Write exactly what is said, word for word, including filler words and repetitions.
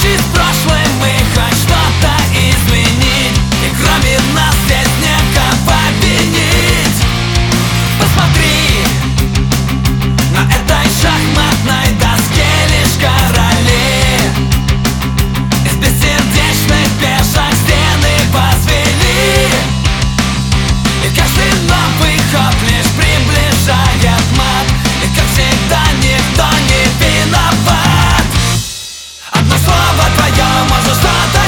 из прошлым мы хоть что-то изменить, и кроме нас здесь некого винить. Посмотри, на этой шахматной доске лишь короли из бессердечных пешек стены возвели, и каждый новый ход лишь приближает мат, и как всегда никто не виноват. Одно слово твое может что-то